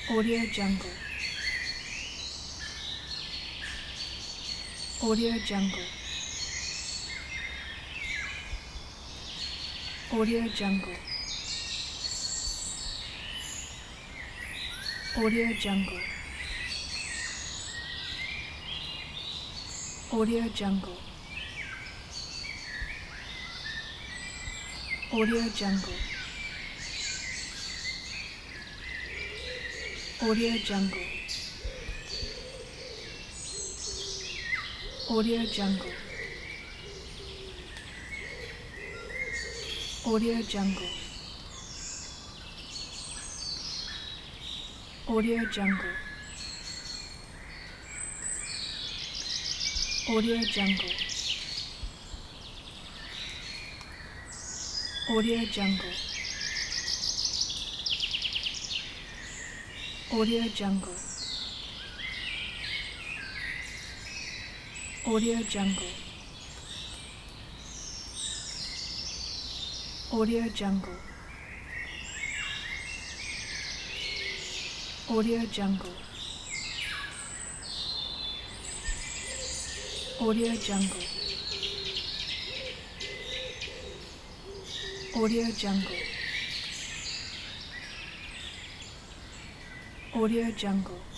Audio Jungle. Audio Jungle. Audio Jungle. Audio Jungle. Audio Jungle. Audio Jungle. Audio Jungle. Audio Jungle. Audio Jungle. Audio Jungle. Audio Jungle. Audio Jungle. Audio Jungle. Audio Jungle. Audio Jungle. Audio Jungle. Audio Jungle. Audio Jungle. Audio Jungle.